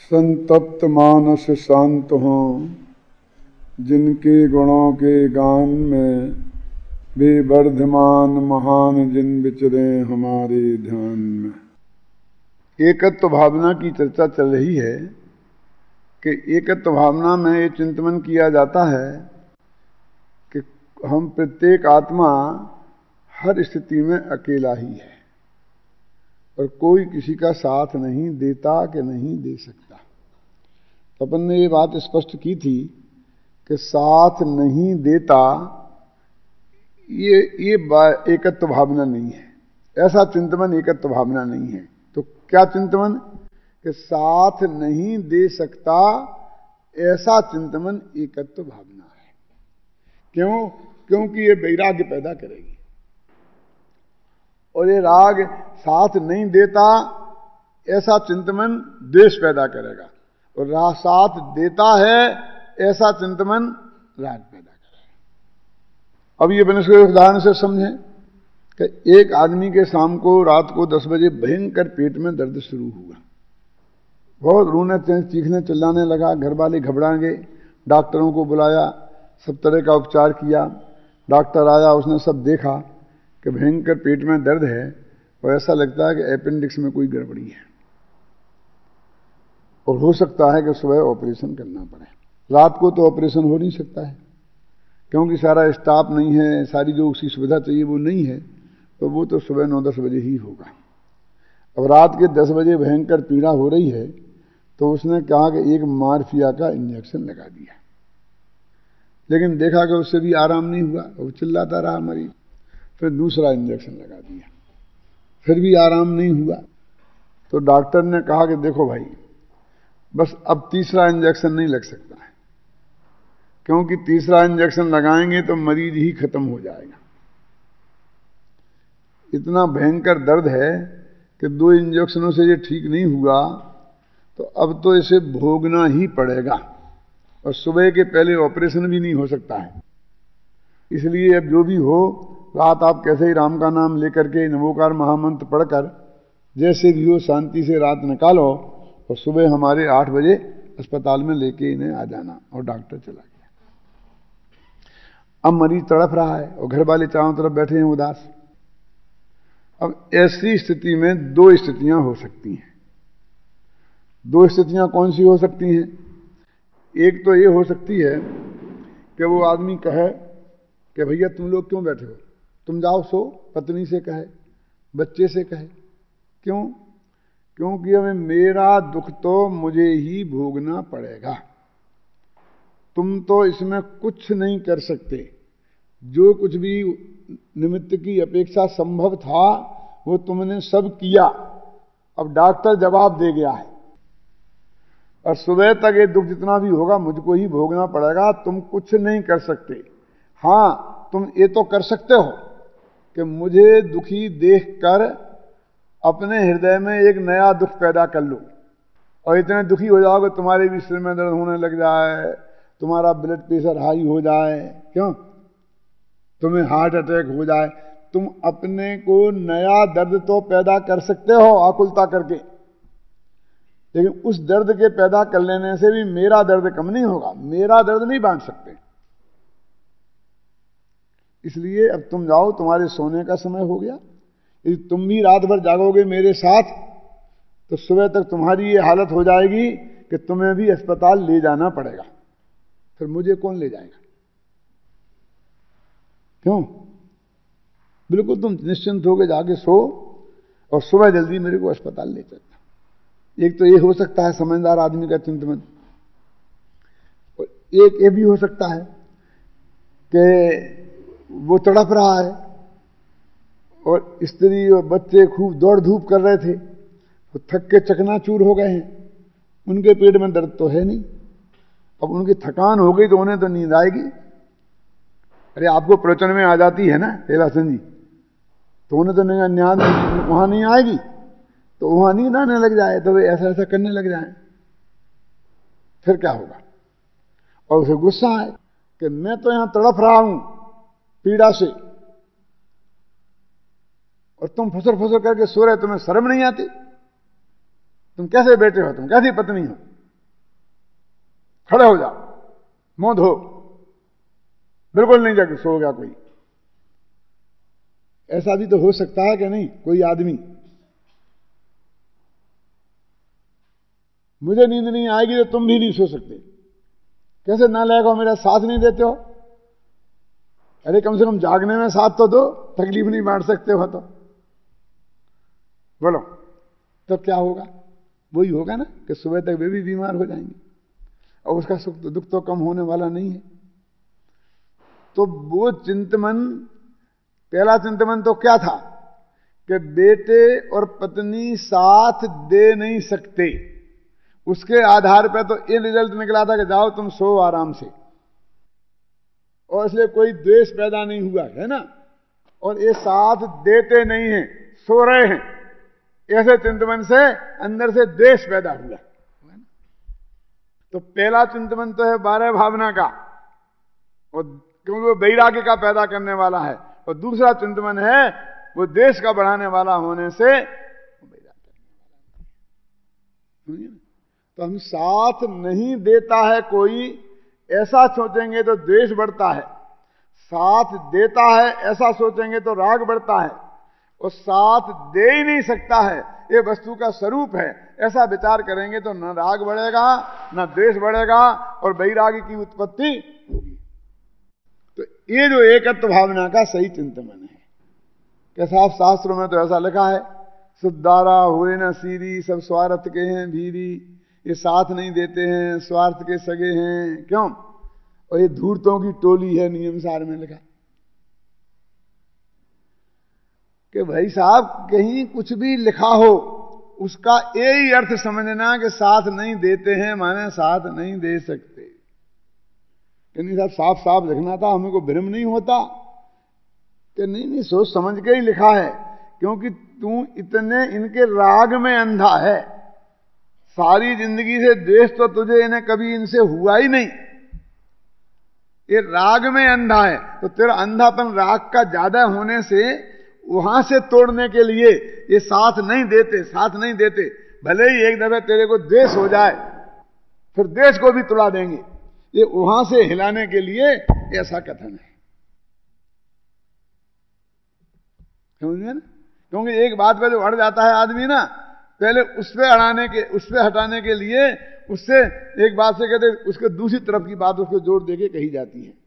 संतप्त मानस शांत हों, जिनके गुणों के गान में वे वर्धमान महान जिन विचरे हमारे ध्यान में। एकत्व भावना की चर्चा चल रही है कि एकत्व भावना में ये चिंतन किया जाता है कि हम प्रत्येक आत्मा हर स्थिति में अकेला ही है और कोई किसी का साथ नहीं देता कि नहीं दे सकता। तो अपन ने ये बात स्पष्ट की थी कि साथ नहीं देता ये एकत्व भावना नहीं है, ऐसा चिंतन एकत्व भावना नहीं है। तो क्या चिंतन कि साथ नहीं दे सकता, ऐसा चिंतन एकत्व भावना है। क्यों? क्योंकि ये वैराग्य पैदा करेगी और ये राग साथ नहीं देता, ऐसा चिंतन द्वेष पैदा करेगा और राग साथ देता है, ऐसा चिंतन राग पैदा करेगा। अब ये बनिष्ठ उदाहरण से समझें कि एक आदमी के शाम को रात को 10 बजे भयंकर पेट में दर्द शुरू हुआ, बहुत रोने चीखने चिल्लाने लगा। घर वाले घबरा गए, डॉक्टरों को बुलाया, सब तरह का उपचार किया। डॉक्टर आया, उसने सब देखा कि भयंकर पेट में दर्द है और ऐसा लगता है कि अपेंडिक्स में कोई गड़बड़ी है और हो सकता है कि सुबह ऑपरेशन करना पड़े। रात को तो ऑपरेशन हो नहीं सकता है क्योंकि सारा स्टाफ नहीं है, सारी जो उसकी सुविधा चाहिए वो नहीं है, तो वो तो सुबह 9-10 बजे ही होगा। अब रात के 10 बजे भयंकर पीड़ा हो रही है तो उसने कहा कि एक मार्फिया का इंजेक्शन लगा दिया, लेकिन देखा कि उससे भी आराम नहीं हुआ, वो चिल्लाता रहा मरीज। फिर दूसरा इंजेक्शन लगा दिया, फिर भी आराम नहीं हुआ। तो डॉक्टर ने कहा कि देखो भाई, बस अब तीसरा इंजेक्शन नहीं लग सकता है, क्योंकि तीसरा इंजेक्शन लगाएंगे तो मरीज ही खत्म हो जाएगा। इतना भयंकर दर्द है कि 2 इंजेक्शनों से ये ठीक नहीं हुआ, तो अब तो इसे भोगना ही पड़ेगा और सुबह के पहले ऑपरेशन भी नहीं हो सकता है। इसलिए अब जो भी हो, रात आप कैसे ही राम का नाम लेकर के नमोकार महामंत्र पढ़कर जैसे भी हो शांति से रात निकालो और सुबह हमारे 8 बजे अस्पताल में लेके इन्हें आ जाना। और डॉक्टर चला गया। अब मरीज तड़प रहा है और घर वाले चारों तरफ बैठे हैं उदास। अब ऐसी स्थिति में 2 स्थितियां हो सकती हैं। 2 स्थितियां कौन सी हो सकती हैं? एक तो ये हो सकती है कि वो आदमी कहे कि भैया तुम लोग क्यों बैठे हो, तुम जाओ सो, पत्नी से कहे, बच्चे से कहे। क्यों? क्योंकि हमें मेरा दुख तो मुझे ही भोगना पड़ेगा, तुम तो इसमें कुछ नहीं कर सकते। जो कुछ भी निमित्त की अपेक्षा संभव था वो तुमने सब किया, अब डॉक्टर जवाब दे गया है और सुबह तक ये दुख जितना भी होगा मुझको ही भोगना पड़ेगा, तुम कुछ नहीं कर सकते। हाँ, तुम ये तो कर सकते हो कि मुझे दुखी देखकर अपने हृदय में एक नया दुख पैदा कर लो और इतने दुखी हो जाओगे तुम्हारे भी सिर में दर्द होने लग जाए, तुम्हारा ब्लड प्रेशर हाई हो जाए, क्यों, तुम्हें हार्ट अटैक हो जाए। तुम अपने को नया दर्द तो पैदा कर सकते हो आकुलता करके, लेकिन उस दर्द के पैदा कर लेने से भी मेरा दर्द कम नहीं होगा, मेरा दर्द नहीं बांट सकते। इसलिए अब तुम जाओ, तुम्हारे सोने का समय हो गया। यदि तुम भी रात भर जागोगे मेरे साथ तो सुबह तक तुम्हारी ये हालत हो जाएगी कि तुम्हें भी अस्पताल ले जाना पड़ेगा। फिर मुझे कौन ले जाएगा? क्यों? बिल्कुल तुम निश्चिंत होकर जाके सो और सुबह जल्दी मेरे को अस्पताल ले चलना। एक तो ये हो सकता है समझदार आदमी का चिंतन, और एक ये भी हो सकता है कि वो तड़प रहा है और स्त्री और बच्चे खूब दौड़ धूप कर रहे थे, वो थक के चकनाचूर हो गए हैं, उनके पेट में दर्द तो है नहीं। अब उनकी थकान हो गई तो उन्हें तो नींद आएगी। अरे आपको प्रवचन में आ जाती है ना हेलासन जी, तो उन्हें तो नींद वहां नहीं आएगी, तो वहां नींद आने लग जाए तो वे ऐसा ऐसा करने लग जाए, फिर क्या होगा? और उसे गुस्सा है कि मैं तो यहां तड़प रहा हूं पीड़ा से और तुम फुसर फुसर करके सो रहे, तुम्हें शर्म नहीं आती? तुम कैसे बैठे हो? तुम कैसी पत्नी हो? खड़े हो जा, मुंह धो, बिल्कुल नहीं जाके सो गया कोई। ऐसा भी तो हो सकता है कि नहीं? कोई आदमी मुझे नींद नहीं आएगी तो तुम भी नहीं सो सकते, कैसे ना लगो मेरा साथ नहीं देते हो? अरे कम से कम जागने में साथ तो दो, तकलीफ नहीं बांट सकते हो तो बोलो, तब क्या होगा? वही होगा ना कि सुबह तक वे भी बीमार हो जाएंगे और उसका सुख तो दुख तो कम होने वाला नहीं है। तो वो चिंतन, पहला चिंतन तो क्या था कि बेटे और पत्नी साथ दे नहीं सकते, उसके आधार पर तो ये रिजल्ट निकला था कि जाओ तुम सो आराम से, और इसलिए कोई द्वेष पैदा नहीं हुआ है ना। और ये साथ देते नहीं हैं, सो रहे हैं, ऐसे चिंतन से अंदर से द्वेष पैदा हुआ। तो पहला चिंतन तो है 12 भावना का, और क्योंकि वो वैराग्य का पैदा करने वाला है, और दूसरा चिंतन है वो देश का बढ़ाने वाला होने से तो हम साथ नहीं देता है कोई ऐसा सोचेंगे तो द्वेष बढ़ता है, साथ देता है ऐसा सोचेंगे तो राग बढ़ता है, और साथ दे ही नहीं सकता है, ये वस्तु का स्वरूप है, ऐसा विचार करेंगे तो न राग बढ़ेगा न द्वेष बढ़ेगा और वैराग्य की उत्पत्ति होगी। तो ये जो एकत्व भावना का सही चिंतन है, कैसा आप शास्त्रों में तो ऐसा लिखा है, सुद्दारा हुए न सीरी, सब स्वार्थ के हैं भीरी, ये साथ नहीं देते हैं, स्वार्थ के सगे हैं, क्यों? और ये धूर्तों की टोली है, नियम सार में लिखा कि भाई साहब कहीं कुछ भी लिखा हो उसका यही अर्थ समझना कि साथ नहीं देते हैं माने साथ नहीं दे सकते। नहीं साहब साफ साफ लिखना था, हमें को भ्रम नहीं होता कि नहीं सोच समझ के ही लिखा है, क्योंकि तू इतने इनके राग में अंधा है, सारी जिंदगी से द्वेष तो तुझे इन्हें कभी इनसे हुआ ही नहीं, ये राग में अंधा है, तो तेरा अंधापन राग का ज्यादा होने से वहां से तोड़ने के लिए ये साथ नहीं देते, साथ नहीं देते। भले ही एक दफे तेरे को द्वेष हो जाए फिर द्वेष को भी तुड़ा देंगे, ये वहां से हिलाने के लिए ऐसा कथन है, समझे ना? क्योंकि एक बात पे जो अड़ जाता है आदमी ना, पहले उस पे हटाने के लिए उससे एक बात से कहते उसके दूसरी तरफ की बात उसको जोड़ देके कही जाती है,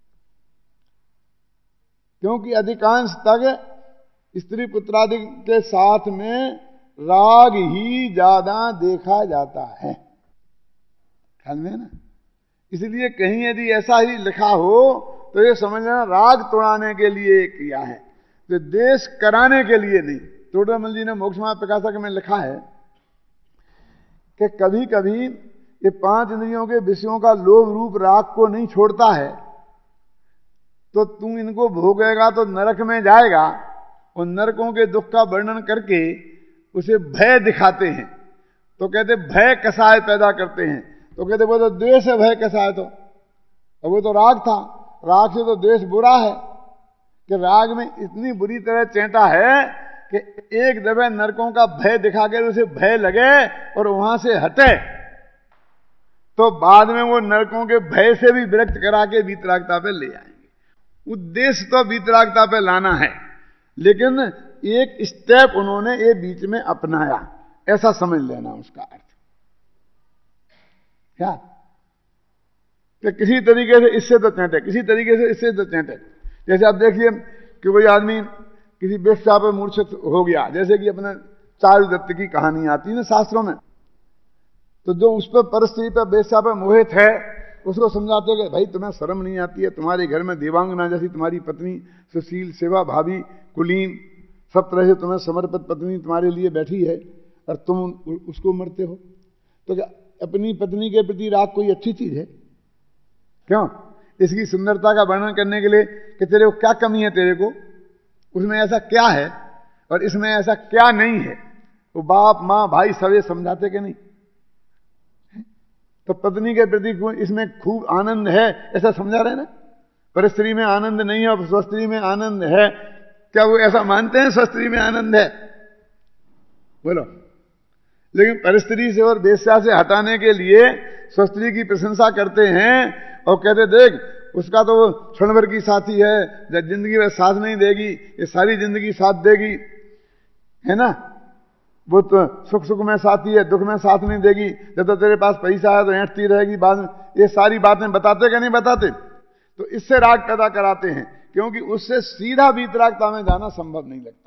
क्योंकि अधिकांश तक स्त्री पुत्रादि के साथ में राग ही ज्यादा देखा जाता है, ख्याल में ना। इसलिए कहीं यदि ऐसा ही लिखा हो तो ये समझना राग तोड़ाने के लिए किया है, तो देश कराने के लिए नहीं। टोडरमल जी ने मोक्षमार्ग प्रकाशक में लिखा है कि कभी कभी ये 5 इंद्रियों के विषयों का लोभ रूप राग को नहीं छोड़ता है, तो तू इनको भोगेगा तो नरक में जाएगा, और नरकों के दुख का वर्णन करके उसे भय दिखाते हैं, तो कहते भय कसाय पैदा करते हैं, तो कहते वो तो द्वेष है, भय कसाय तो, और वो तो राग था, राग से तो द्वेष बुरा है, कि राग में इतनी बुरी तरह चेंटा है कि एक दफे नरकों का भय दिखाकर उसे भय लगे और वहां से हटे, तो बाद में वो नरकों के भय से भी विरक्त करा के वीतरागता पे ले आएंगे। उद्देश्य तो वीतरागता पे लाना है, लेकिन एक स्टेप उन्होंने ये बीच में अपनाया, ऐसा समझ लेना उसका अर्थ क्या, कि किसी तरीके से इससे तो चेंटे, किसी तरीके से इससे तो चेंटे। जैसे आप देखिए कि कोई आदमी किसी वेश्या पर मूर्छित हो गया, जैसे कि अपने चारुदत्त की कहानी आती है ना शास्त्रों में, तो जो उस पर परस्त्री पर वेश्या पर मोहित है उसको समझाते कि भाई तुम्हें शर्म नहीं आती है, तुम्हारे घर में देवांगना जैसी तुम्हारी पत्नी सुशील सेवा भाभी कुलीन सब तरह से तुम्हें समर्पित पत्नी तुम्हारे लिए बैठी है और तुम उसको मरते हो, तो क्या अपनी पत्नी के प्रति राग कोई अच्छी चीज है? क्यों? इसकी सुंदरता का वर्णन करने के लिए कि तेरे को क्या कमी है, तेरे को उसमें ऐसा क्या है और इसमें ऐसा क्या नहीं है, वो बाप माँ भाई सभी समझाते कि नहीं? तो पत्नी के प्रति इसमें खूब आनंद है ऐसा समझा रहे ना, पर स्त्री में आनंद नहीं है और स्वस्त्री में आनंद है, क्या वो ऐसा मानते हैं स्वस्त्री में आनंद है? बोलो। लेकिन परिस्त्री से और वेश्या से हटाने के लिए स्त्री की प्रशंसा करते हैं और कहते देख उसका तो वो क्षण भर की साथी है, जब जिंदगी में साथ नहीं देगी, ये सारी जिंदगी साथ देगी, है ना। वो तो सुख सुख में साथी है, दुख में साथ नहीं देगी, जब तो तेरे पास पैसा है तो ऐंठती रहेगी बाद में। ये सारी बातें बताते क्या नहीं बताते? तो इससे राग पैदा कराते हैं, क्योंकि उससे सीधा वीतरागता में जाना संभव नहीं लगता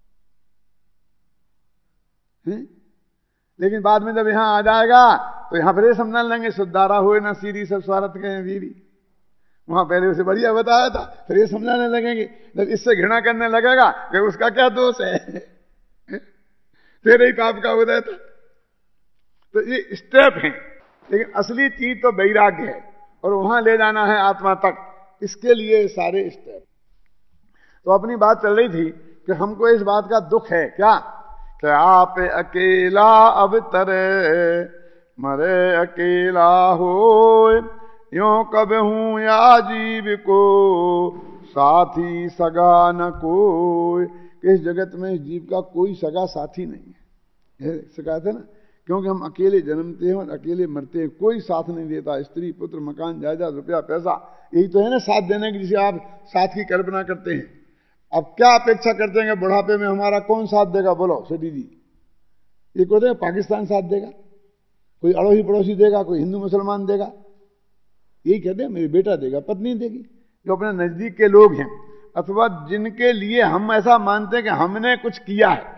है? लेकिन बाद में जब यहां आ जाएगा तो यहां फिर समझने लगेंगे शुद्धारा हुए ना सीरी सब स्वार्थ के वीरी। वहां पहले उसे बढ़िया बताया था, फिर ये समझाने लगेंगे। जब इससे घृणा करने लगेगा कि उसका क्या दोष है, तेरे ही पाप का उदय था। तो ये स्टेप है, लेकिन असली चीज तो वैराग्य है और वहां ले जाना है आत्मा तक, इसके लिए सारे स्टेप। तो अपनी बात चल रही थी कि हमको इस बात का दुख है क्या कि आप अकेला अवतरे मरे अकेला हो, यों कब हूं या जीव को साथी सगा न कोई। इस जगत में इस जीव का कोई सगा साथी नहीं है, सगा थे ना, क्योंकि हम अकेले जन्मते हैं और अकेले मरते हैं, कोई साथ नहीं देता। स्त्री पुत्र मकान जायदाद रुपया पैसा, यही तो है ना साथ देने की, जिसे आप साथ की कल्पना करते हैं। अब क्या अपेक्षा करते हैं कि बुढ़ापे में हमारा कौन साथ देगा? बोलो सेठी जी, ये कहते हैं पाकिस्तान साथ देगा, कोई अड़ोसी पड़ोसी देगा, कोई हिंदू मुसलमान देगा, यही कहते हैं मेरी बेटा देगा, पत्नी देगी, जो अपने नजदीक के लोग हैं अथवा जिनके लिए हम ऐसा मानते हैं कि हमने कुछ किया है,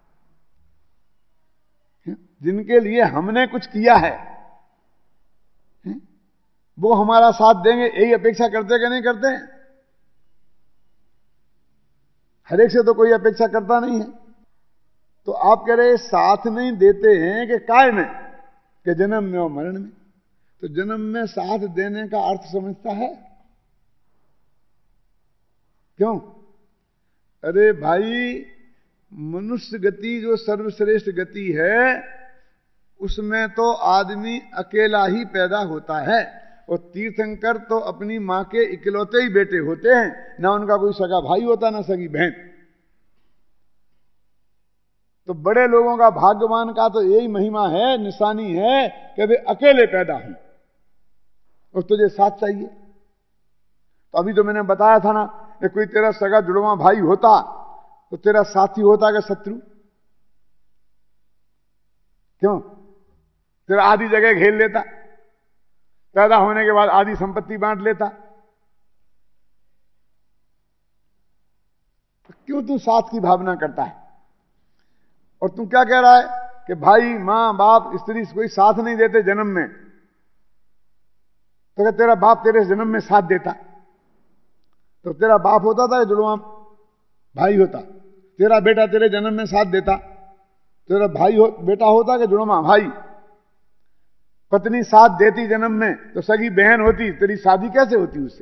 जिनके लिए हमने कुछ किया है, वो हमारा साथ देंगे, यही अपेक्षा करते कि नहीं करते हैं? हर एक से तो कोई अपेक्षा करता नहीं है। तो आप कह रहे साथ नहीं देते हैं कि काय में, कि जन्म में और मरण में। तो जन्म में साथ देने का अर्थ समझता है क्यों? अरे भाई, मनुष्य गति जो सर्वश्रेष्ठ गति है उसमें तो आदमी अकेला ही पैदा होता है, और तीर्थंकर तो अपनी मां के इकलौते ही बेटे होते हैं, ना उनका कोई सगा भाई होता ना सगी बहन। तो बड़े लोगों का भाग्यवान का तो यही महिमा है, निशानी है कि वे अकेले पैदा हों और तुझे साथ चाहिए। तो अभी तो मैंने बताया था ना कि कोई तेरा सगा जुड़वा भाई होता तो तेरा साथी होता कि शत्रु? क्यों? तेरा आधी जगह घेर लेता, पैदा होने के बाद आधी संपत्ति बांट लेता, तो क्यों तू साथ की भावना करता है? और तू क्या कह रहा है कि भाई मां बाप स्त्री कोई साथ नहीं देते जन्म में, तो क्या तेरा बाप तेरे जन्म में साथ देता? तो तेरा बाप होता था कि जुड़वा भाई होता? तेरा बेटा तेरे जन्म में साथ देता, तेरा बेटा होता कि जुड़वा भाई? पत्नी साथ देती जन्म में तो सगी बहन होती, तेरी शादी कैसे होती उससे?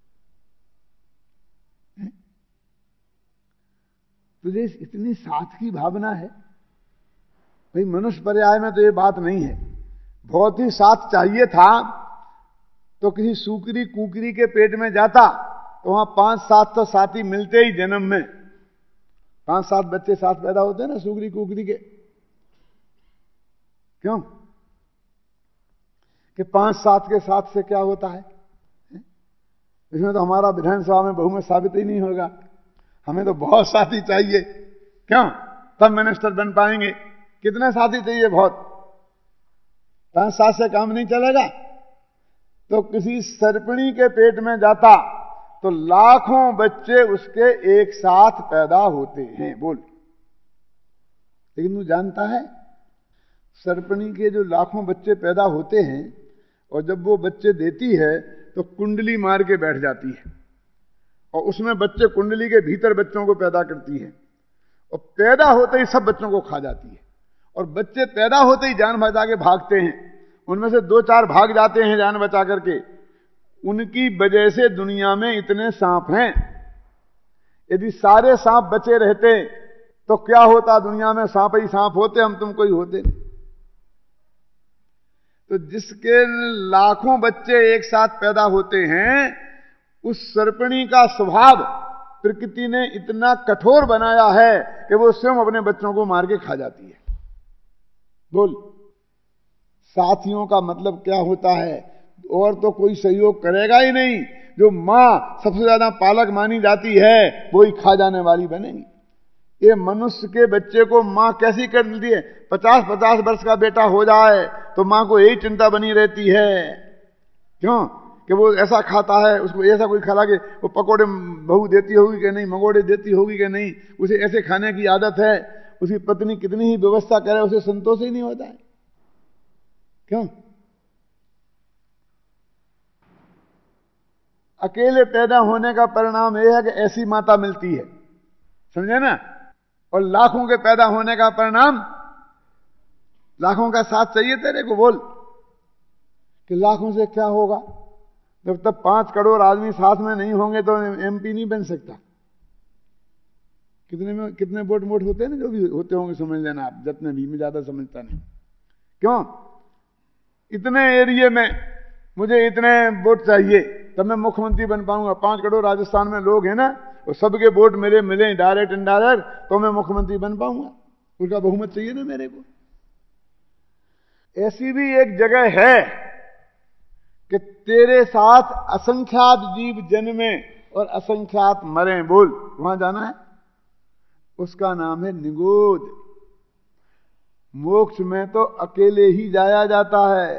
तुझे इतनी साथ की भावना है? भाई मनुष्य पर्याय में तो ये बात नहीं है। बहुत ही साथ चाहिए था तो किसी सूकरी कुकरी के पेट में जाता तो वहां 5-7 तो साथी मिलते ही जन्म में, 5-7 बच्चे साथ पैदा होते हैं ना सूकरी कुकरी के। क्यों? कि 5-7 के साथ से क्या होता है? इसमें तो हमारा विधानसभा में बहुमत साबित ही नहीं होगा। हमें तो बहुत साथी चाहिए, क्यों? तब मिनिस्टर बन पाएंगे। कितने साथी चाहिए? बहुत। 5-7 से काम नहीं चलेगा। तो किसी सर्पणी के पेट में जाता तो लाखों बच्चे उसके एक साथ पैदा होते हैं। बोल, लेकिन तू जानता है सर्पणी के जो लाखों बच्चे पैदा होते हैं और जब वो बच्चे देती है तो कुंडली मार के बैठ जाती है और उसमें बच्चे कुंडली के भीतर बच्चों को पैदा करती है और पैदा होते ही सब बच्चों को खा जाती है। और बच्चे पैदा होते ही जान बचा के भागते हैं, उनमें से 2-4 भाग जाते हैं जान बचा करके। उनकी वजह से दुनिया में इतने सांप हैं। यदि सारे सांप बचे रहते तो क्या होता? दुनिया में सांप ही सांप होते, हम तुम कोई होते नहीं। तो जिसके लाखों बच्चे एक साथ पैदा होते हैं, उस सर्पणी का स्वभाव प्रकृति ने इतना कठोर बनाया है कि वो स्वयं अपने बच्चों को मार के खा जाती है। बोल, साथियों का मतलब क्या होता है, और तो कोई सहयोग करेगा ही नहीं। जो माँ सबसे ज्यादा पालक मानी जाती है वो ही खा जाने वाली बनेगी। ये मनुष्य के बच्चे को माँ कैसी कर देती है, 50-50 वर्ष का बेटा हो जाए तो माँ को यही चिंता बनी रहती है। क्यों कि वो ऐसा खाता है, उसको ऐसा कोई खिला के वो पकोड़े बहू देती होगी कि नहीं, मंगोड़े देती होगी कि नहीं, उसे ऐसे खाने की आदत है। उसकी पत्नी कितनी ही व्यवस्था करे उसे संतोष ही नहीं होता है। क्यों? अकेले पैदा होने का परिणाम यह है कि ऐसी माता मिलती है, समझे ना। और लाखों के पैदा होने का परिणाम, लाखों का साथ चाहिए तेरे को, बोल कि लाखों से क्या होगा। जब तक 5 करोड़ आदमी साथ में नहीं होंगे तो एमपी नहीं बन सकता। कितने वोट होते हैं ना, जो भी होते होंगे समझ लेना आप, जितने भी, मैं ज्यादा समझता नहीं। क्यों? इतने एरिया में मुझे इतने वोट चाहिए तब मैं मुख्यमंत्री बन पाऊंगा। 5 करोड़ राजस्थान में लोग हैं ना, वो सबके वोट मेरे मिले डायरेक्ट इनडायरेक्ट, तो मैं मुख्यमंत्री बन पाऊंगा। उसका बहुमत चाहिए ना मेरे को। ऐसी भी एक जगह है कि तेरे साथ असंख्यात जीव जन्मे और असंख्यात मरे, बोल वहां जाना है। उसका नाम है निगोद। मोक्ष में तो अकेले ही जाया जाता है।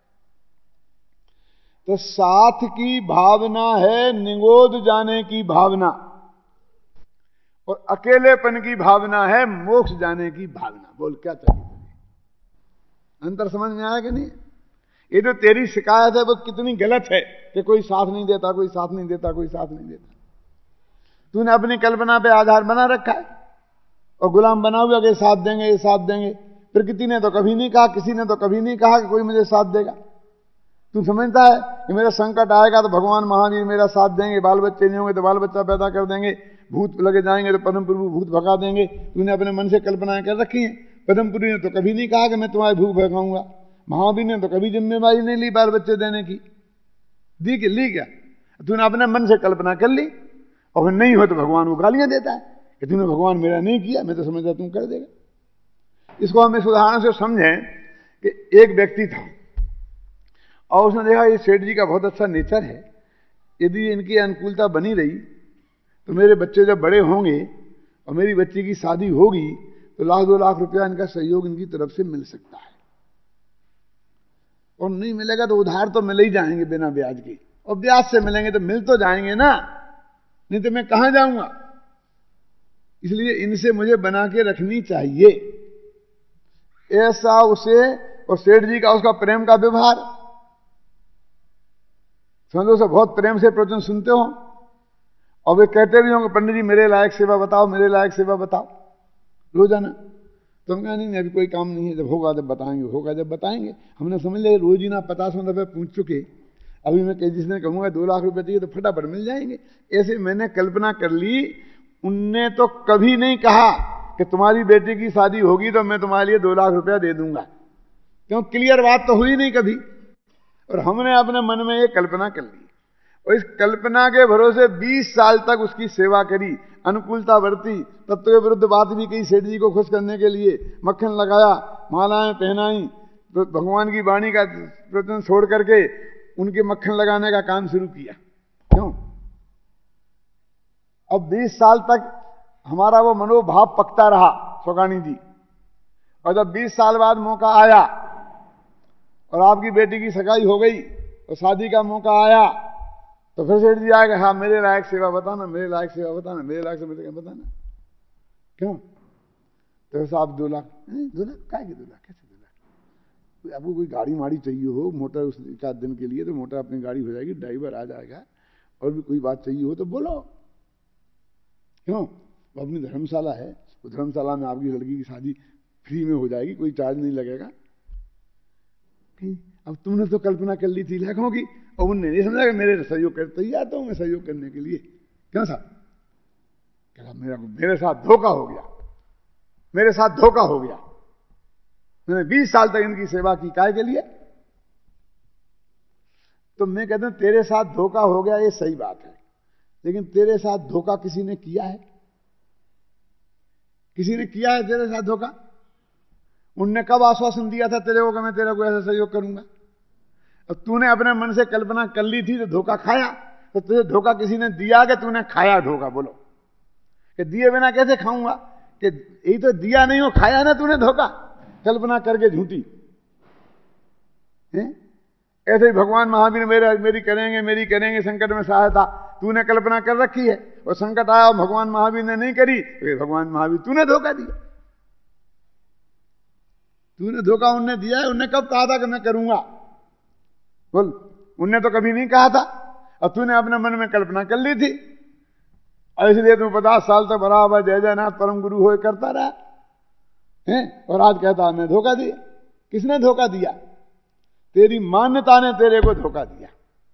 तो साथ की भावना है निगोद जाने की भावना, और अकेलेपन की भावना है मोक्ष जाने की भावना। बोल क्या चाहिए तुम्हें? अंतर समझ में आया कि नहीं? ये जो तेरी शिकायत है वो कितनी गलत है कि कोई साथ नहीं देता, कोई साथ नहीं देता, कोई साथ नहीं देता। तूने अपनी कल्पना पे आधार बना रखा है और गुलाम बना हुआ कि साथ देंगे, ये साथ देंगे। प्रकृति ने तो कभी नहीं कहा, किसी ने तो कभी नहीं कहा कि कोई मुझे साथ देगा। तू समझता है कि मेरा संकट आएगा तो भगवान महावीर मेरा साथ देंगे, बाल बच्चे नहीं होंगे तो बाल बच्चा पैदा कर देंगे, भूत लगे जाएंगे तो परम प्रभु भूत भगा देंगे। तूने अपने मन से कल्पनाएं कर रखी हैं। परम प्रभु ने तो कभी नहीं कहा कि मैं तुम्हारे भूख भगाऊंगा। महावीर ने तो कभी जिम्मेवारी नहीं ली बाल बच्चे देने की। ली क्या? तूने अपने मन से कल्पना कर ली, और नहीं हो तो भगवान को गालियां देता है कि तूने भगवान मेरा नहीं किया, मैं तो समझता तुम कर देगा। इसको हम इस उदाहरण से समझें कि एक व्यक्ति था और उसने देखा ये सेठ जी का बहुत अच्छा नेचर है, यदि इनकी अनुकूलता बनी रही तो मेरे बच्चे जब बड़े होंगे और मेरी बच्ची की शादी होगी तो 1-2 लाख रुपया इनका सहयोग इनकी तरफ से मिल सकता है। और नहीं मिलेगा तो उधार तो मिल ही जाएंगे बिना ब्याज के, और ब्याज से मिलेंगे तो मिल तो जाएंगे ना, नहीं तो मैं कहां जाऊंगा। इसलिए इनसे मुझे बना के रखनी चाहिए। ऐसा उसे, और सेठ जी का उसका प्रेम का व्यवहार समझो, से बहुत प्रेम से प्रवचन सुनते हो और वे कहते भी होंगे पंडित जी मेरे लायक सेवा बताओ, मेरे लायक सेवा बताओ रोजाना। तो हम कहा नहीं अभी कोई काम नहीं है, जब होगा जब बताएंगे, होगा जब बताएंगे। हमने समझ लिया रोज ही ना 50 दफे पूछ चुके, अभी मैं जिसने कहूंगा 2 लाख रुपए चाहिए तो फटाफट मिल जाएंगे। ऐसे मैंने कल्पना कर ली। उनने तो कभी नहीं कहा कि तुम्हारी बेटी की शादी होगी तो मैं तुम्हारे लिए 2 लाख रुपया दे दूंगा, क्यों? क्लियर बात तो हुई नहीं कभी। और हमने अपने मन में ये कल्पना कर ली, और इस कल्पना के भरोसे 20 साल तक उसकी सेवा करी, अनुकूलता बरती, तत्व के विरुद्ध बात भी कही सेठ जी को खुश करने के लिए, मक्खन लगाया, मालाएं पहनाई, तो भगवान की वाणी का प्रवचन छोड़ करके उनके मक्खन लगाने का काम शुरू किया। क्यों? अब 20 साल तक हमारा वो मनोभाव पकता रहा सोगानी जी, और जब 20 साल बाद मौका आया और आपकी बेटी की सगाई हो गई और शादी का मौका आया, तो फिर सेठ जी आएगा, हाँ मेरे लायक सेवा बताना, मेरे लायक सेवा बताना, मेरे लायक सेवा बताना। क्यों? तो साहब 2 लाख, 2 लाख क्या, 2 लाख कैसे 2 लाख? आपको कोई गाड़ी माड़ी चाहिए हो, मोटर उस 4 दिन के लिए, तो मोटर अपनी गाड़ी हो जाएगी, ड्राइवर आ जाएगा। और भी कोई बात चाहिए हो तो बोलो। क्यों? वो अपनी धर्मशाला है, वो धर्मशाला में आपकी लड़की की शादी फ्री में हो जाएगी, कोई चार्ज नहीं लगेगा। अब तुमने तो कल्पना कर ली थी लाखों की, और उनने नहीं समझा कि मेरे सहयोग कर, तैयार तो मैं सहयोग करने के लिए। क्यों था? क्या मेरे साथ धोखा हो गया, मेरे साथ धोखा हो गया। मैंने 20 साल तक इनकी सेवा की, काय के लिए? तो मैं कहता हूं तेरे साथ धोखा हो गया ये सही बात है, लेकिन तेरे साथ धोखा किसी ने किया है? किसी ने किया है तेरे साथ धोखा? उनने कब आश्वासन दिया था तेरे को कि मैं तेरे को ऐसा सहयोग करूंगा? अब तूने अपने मन से कल्पना कर ली थी तो धोखा खाया। तो तुझे धोखा किसी ने दिया कि तूने खाया धोखा? बोलो कि दिए बिना कैसे खाऊंगा? कि यही तो दिया नहीं हो, खाया ना तूने धोखा, कल्पना करके झूठी। ऐसे ही भगवान महावीर मेरी करेंगे संकट में सहायता, तूने कल्पना कर रखी है और संकट आया और भगवान महावीर ने नहीं करी, तो भगवान महावीर तूने धोखा दिया। तूने धोखा उनने दिया है। उनने कब कहा था कि मैं करूंगा? बोल, उनने तो कभी नहीं कहा था और तूने अपने मन में कल्पना कर ली थी। और इसलिए तू 50 साल तक बराबर जय जयनाथ परम गुरु हो करता रहा है और आज कहता मैं धोखा दिया। किसने धोखा दिया? तेरी मान्यता ने तेरे को धोखा दिया।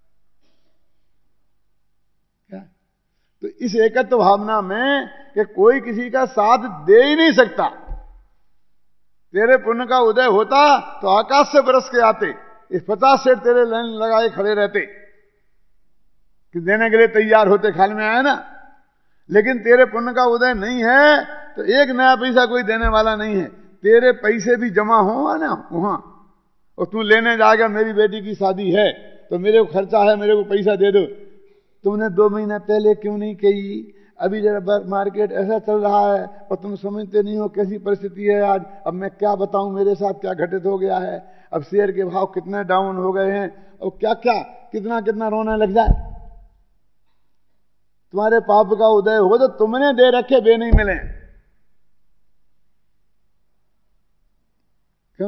क्या? तो इस एकत्व भावना में कि कोई किसी का साथ दे ही नहीं सकता। तेरे पुण्य का उदय होता तो आकाश से बरस के आते, इस 50 सेठ तेरे लाइन लगाए खड़े रहते कि देने के लिए तैयार होते, ख्याल में आया ना। लेकिन तेरे पुण्य का उदय नहीं है तो एक नया पैसा कोई देने वाला नहीं है। तेरे पैसे भी जमा हो ना वहां, और तू लेने जाएगा मेरी बेटी की शादी है तो मेरे को खर्चा है, मेरे को पैसा दे दो। तुमने 2 महीना पहले क्यों नहीं कही? अभी जरा मार्केट ऐसा चल रहा है और तुम समझते नहीं हो कैसी परिस्थिति है आज। अब मैं क्या बताऊं मेरे साथ क्या घटित हो गया है। अब शेयर के भाव कितने डाउन हो गए हैं और क्या क्या कितना कितना रोना लग जाए। तुम्हारे पाप का उदय हो तो तुमने दे रखे वे नहीं मिले। क्यों?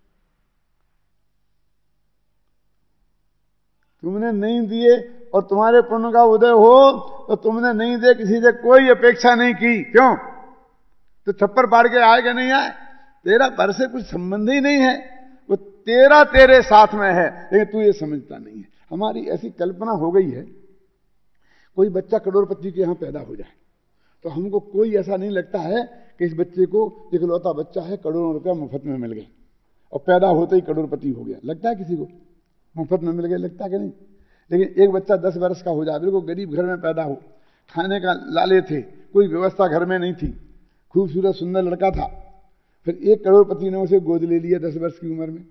तुमने नहीं दिए और तुम्हारे पुण्य का उदय हो तो तुमने नहीं दे, किसी से कोई अपेक्षा नहीं की। क्यों? तो छप्पर पाड़ के आए कि नहीं आए? तेरा पर से कुछ संबंध ही नहीं है, वो तेरा तेरे साथ में है, लेकिन तू ये समझता नहीं है। हमारी ऐसी कल्पना हो गई है, कोई बच्चा करोड़पति के यहां पैदा हो जाए तो हमको कोई ऐसा नहीं लगता है कि इस बच्चे को इकलौता बच्चा है, करोड़ों रुपया मुफ्त में मिल गए और पैदा होते ही करोड़पति हो गया। लगता है किसी को मुफ्त में मिल गए? लगता कि नहीं? लेकिन एक बच्चा 10 वर्ष का हो जाए, बिल्कुल गरीब घर में पैदा हो, खाने का लाले थे, कोई व्यवस्था घर में नहीं थी, खूबसूरत सुंदर लड़का था, फिर 1 करोड़पति ने उसे गोद ले लिया 10 वर्ष की उम्र में,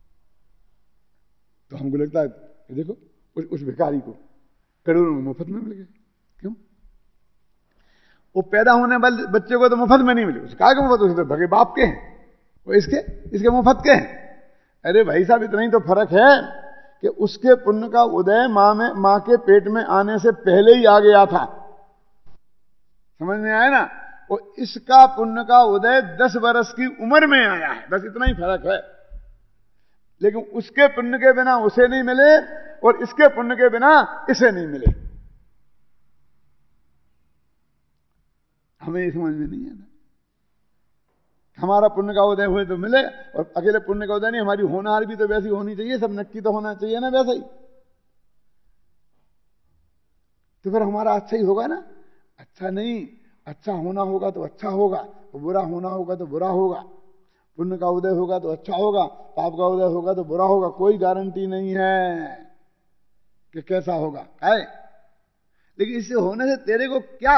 तो हमको लगता है देखो उस भिखारी को करोड़ों में मुफ्त में मिल गए। क्यों? वो पैदा होने वाले बच्चे को तो मुफ्त में नहीं मिले, उसका मुफ्त, उसे तो भगे बाप के हैं, वो इसके मुफ्त के हैं। अरे भाई साहब, इतना ही तो फर्क है कि उसके पुण्य का उदय मां के पेट में आने से पहले ही आ गया था। समझ में आया ना? और इसका पुण्य का उदय 10 वर्ष की उम्र में आया है, बस इतना ही फर्क है। लेकिन उसके पुण्य के बिना उसे नहीं मिले और इसके पुण्य के बिना इसे नहीं मिले। हमें ये समझ में नहीं आता। हमारा पुण्य का उदय हुए तो मिले, और अकेले पुण्य का उदय नहीं, हमारी होनहार भी तो वैसी होनी चाहिए, सब नक्की तो होना चाहिए ना वैसा ही, तो फिर हमारा अच्छा ही होगा ना। अच्छा नहीं, अच्छा होना होगा तो अच्छा होगा, तो बुरा होना होगा तो बुरा होगा। पुण्य का उदय होगा तो अच्छा होगा, पाप का उदय होगा तो बुरा होगा। कोई गारंटी नहीं है कि कैसा होगा है। लेकिन इससे होने से तेरे को क्या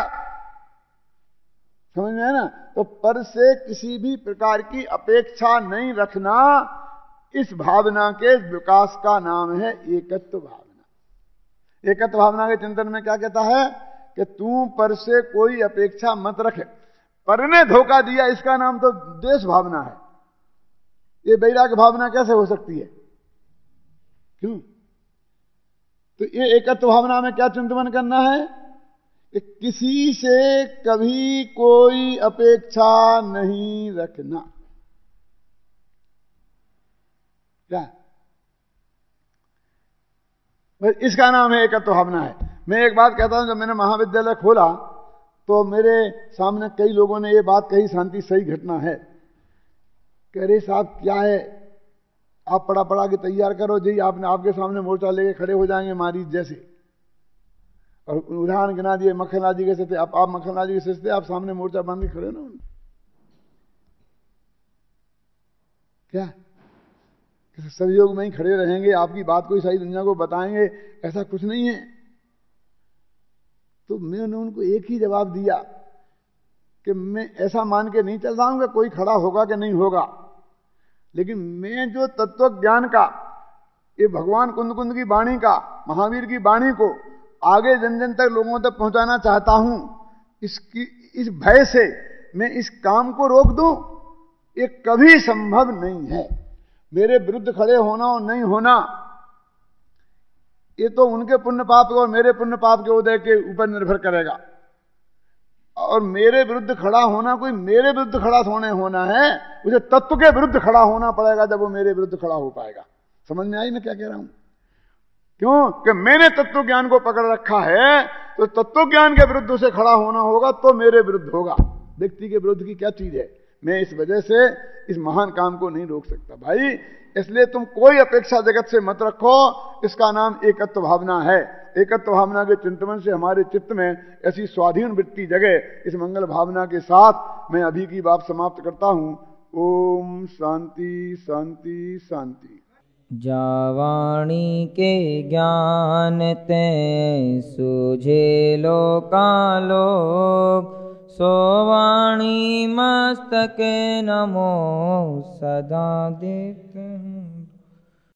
समझ में है ना? तो पर से किसी भी प्रकार की अपेक्षा नहीं रखना, इस भावना के विकास का नाम है एकत्व भावना। एकत्व भावना के चिंतन में क्या कहता है कि तू पर से कोई अपेक्षा मत रखे। पर ने धोखा दिया, इसका नाम तो द्वेष भावना है। ये वैराग्य भावना कैसे हो सकती है? क्यों? तो ये एकत्व भावना में क्या चिंतन करना है कि किसी से कभी कोई अपेक्षा नहीं रखना। क्या? बस इसका नाम है एकत्व भावना है। मैं एक बात कहता हूं, जब मैंने महाविद्यालय खोला तो मेरे सामने कई लोगों ने ये बात कही, शांति सही घटना है, कह रहे साहब क्या है, आप पढ़ा के तैयार करो जी, आपके सामने मोर्चा लेके खड़े हो जाएंगे मारी जैसे। और उदाहरण गिना दिए, मक्खनलाल जी कैसे थे, आप मक्खनलाल जी कैसे थे, आप सामने मोर्चा बांध के खड़े ना। क्या सहयोग में ही खड़े रहेंगे, आपकी बात को सारी दुनिया को बताएंगे, ऐसा कुछ नहीं है। तो मैंने उनको एक ही जवाब दिया कि मैं ऐसा मान के नहीं चल रहा हूं कि कोई खड़ा होगा कि नहीं होगा, लेकिन मैं जो तत्व ज्ञान का, ये भगवान कुंद कुंद की वाणी का, महावीर की वाणी को आगे जन जन तक लोगों तक पहुंचाना चाहता हूं, इस भय से मैं इस काम को रोक दूं, ये कभी संभव नहीं है। मेरे विरुद्ध खड़े होना और नहीं होना, ये तो उनके पुण्य पाप और मेरे पुण्य पाप के उदय के ऊपर निर्भर करेगा। और मेरे विरुद्ध खड़ा होना, कोई मेरे विरुद्ध खड़ा होना है, उसे तत्व के विरुद्ध खड़ा होना पड़ेगा, जब वो मेरे विरुद्ध खड़ा हो पाएगा। समझ में आई मैं क्या कह रहा हूं? क्यों कि मैंने तत्व ज्ञान को पकड़ रखा है, तो तत्व ज्ञान के विरुद्ध उसे खड़ा होना होगा, तो मेरे विरुद्ध होगा। व्यक्ति के विरुद्ध की क्या चीज है? मैं इस वजह से इस महान काम को नहीं रोक सकता भाई। इसलिए तुम कोई अपेक्षा जगत से मत रखो, इसका नाम एकत्व भावना है। एकत्व भावना के चिंतन से हमारे चित्त में ऐसी स्वाधीन वृत्ति जगे। इस मंगल भावना के साथ मैं अभी की बात समाप्त करता हूं। ओम शांति शांति शांति। जावाणी के ज्ञान ते सूझे लोकालोक, सोवाणी मस्तके नमो सदा देते हैं।